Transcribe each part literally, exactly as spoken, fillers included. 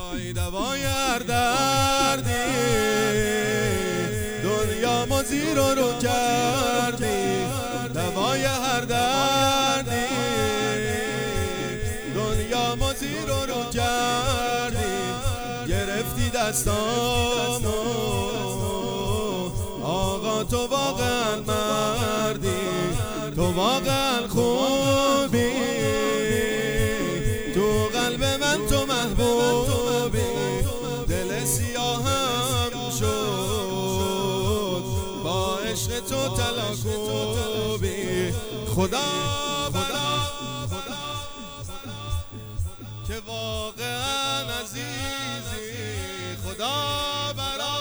وای دوای هر دردی دنیا ما زیر و رو کردی، دوای هر دردی دنیا ما زیر و رو کردی، گرفتی دستامو آقا تو واقعا مردی، تو واقعا خوبی، تو قلب من تو محبوبی، دل سیاهم شد با عشق تو تلاکوبی. خدا برا که واقعا عزیزی، خدا برا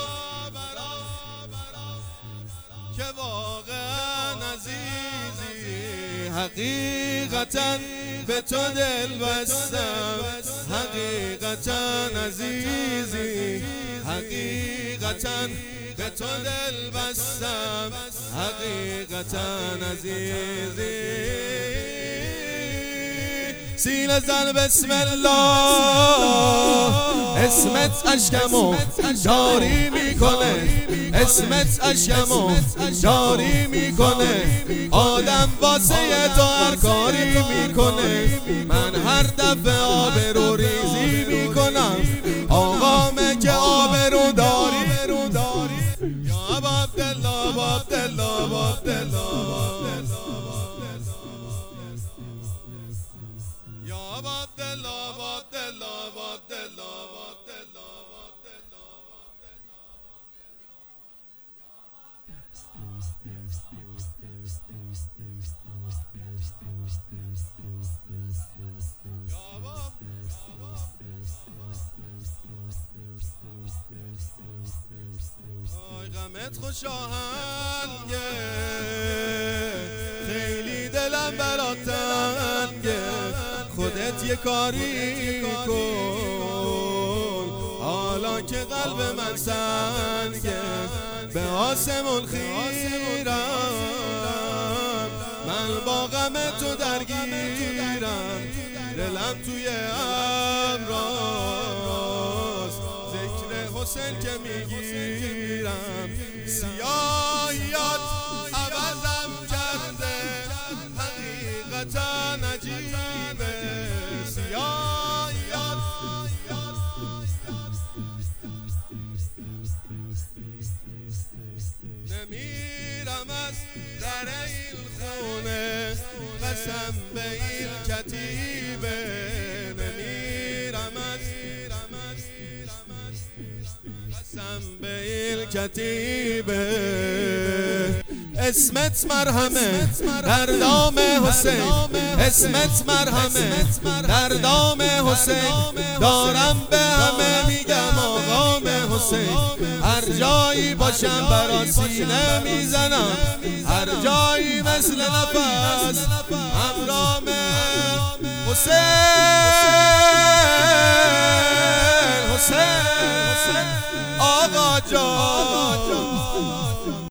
که واقعا عزیزی، حقیقتا به تو دل بستم، حقیقتا عزیزی، حقیقتا به تو دل بستم، حقیقتا عزیزی. سینه زن بسم الله، اسمت اشکمو جاری میکنه، اسمت اشکمو جاری میکنه، آدم واسه تو هر کاری میکنه، من هر دفعه آبرو ریزی میکنم، آقا مگه آبرو داری؟ یا ابا عبدالله ابا عبدالله ابا عبدالله یا ابا عبدالله ابا عبدالله ابا عبدالله ابا عبدالله. غمت خوش آهنگه، خیلی دلم برات تنگه، خودت یه کاری کن حالا که قلب من سنگه، به آسمون خیرم من با غم تو درگیرم، دلم توی امراض ذکر حسین که میگیرم، سیاهیات عوضم کرده حقیقتا عجیبه، سیاهیات نمیرم از در این خونه، قسم به این کتیبه، نمیرم از قسم به این کتیبه، اسمت مرهمه در دام حسین، اسمت مرهمه در دام حسین، دارم به همه میگم آقام حسین، هر جایی باشم برا سینه میزنم، هر جایی مثل نفس همرام حسین، حسین آقا جان.